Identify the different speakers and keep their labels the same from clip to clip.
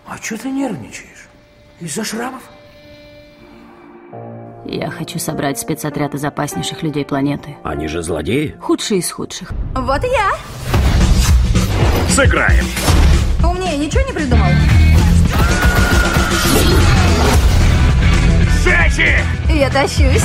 Speaker 1: А что ты нервничаешь? Из-за шрамов?
Speaker 2: Я хочу собрать спецотряд из опаснейших людей планеты.
Speaker 3: Они же злодеи?
Speaker 2: Худшие из худших.
Speaker 4: Вот и я.
Speaker 3: Сыграем.
Speaker 4: Умнее ничего не придумал?
Speaker 3: Сечи!
Speaker 4: Я тащусь.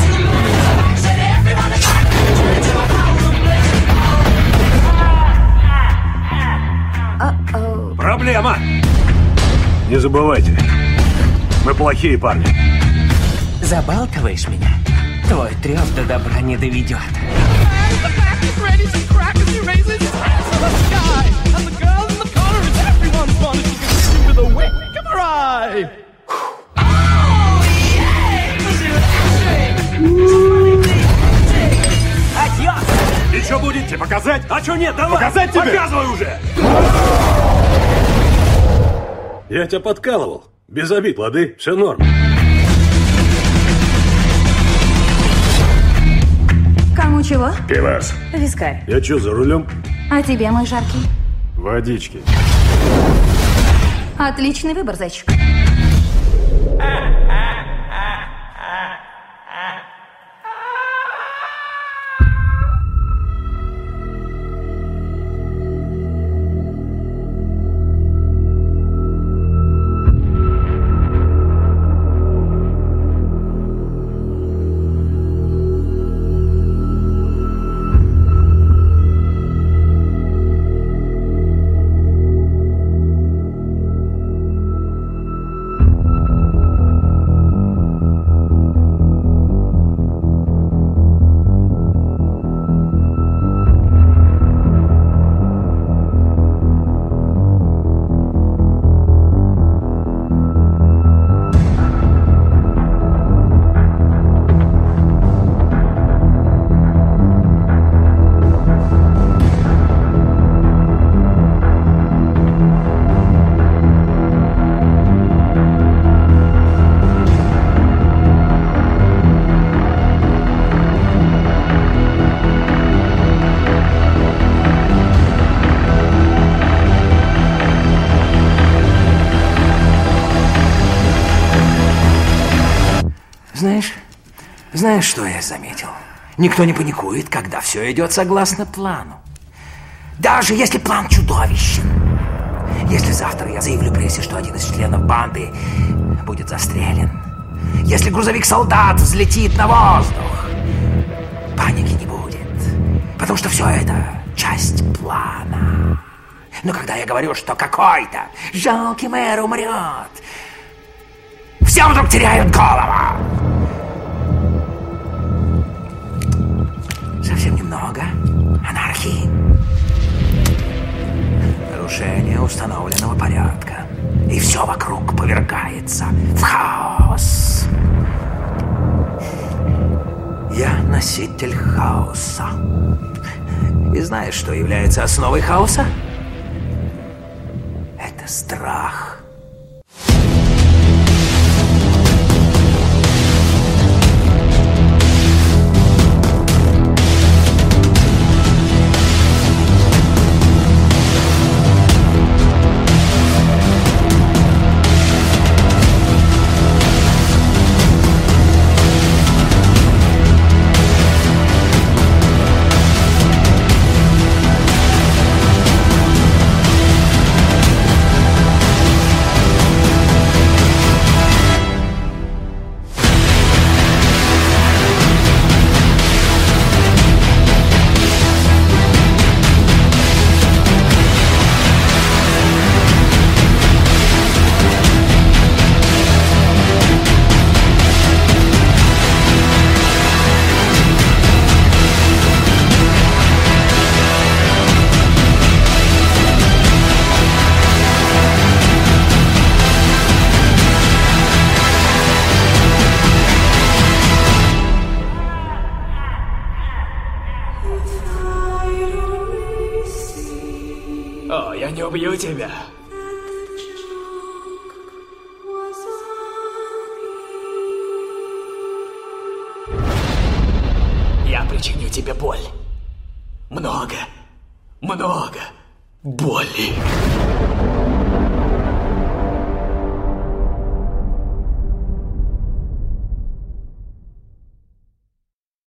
Speaker 3: Проблема! Не забывайте, мы плохие парни.
Speaker 5: Забалтываешь меня? Твой трёп до добра не доведет.
Speaker 3: И что будете? Показать? А что нет? Давай! Показать тебе? Показывай уже! Я тебя подкалывал. Без обид, лады? Все норм.
Speaker 4: Кому чего?
Speaker 3: Пивас.
Speaker 4: Вискарь.
Speaker 3: Я что, за рулем?
Speaker 4: А тебе, мой жаркий?
Speaker 3: Водички.
Speaker 4: Отличный выбор, зайчик.
Speaker 1: Знаешь, что я заметил? Никто не паникует, когда все идет согласно плану. Даже если план чудовищен. Если завтра я заявлю прессе, что один из членов банды будет застрелен. Если грузовик-солдат взлетит на воздух. Паники не будет. Потому что все это часть плана. Но когда я говорю, что какой-то жалкий мэр умрет, все вдруг теряют голову. Совсем немного анархии. Нарушение установленного порядка. И все вокруг повергается в хаос. Я носитель хаоса. И знаешь, что является основой хаоса? Это страх.
Speaker 5: О, я не убью тебя. Я причиню тебе боль. Много боли.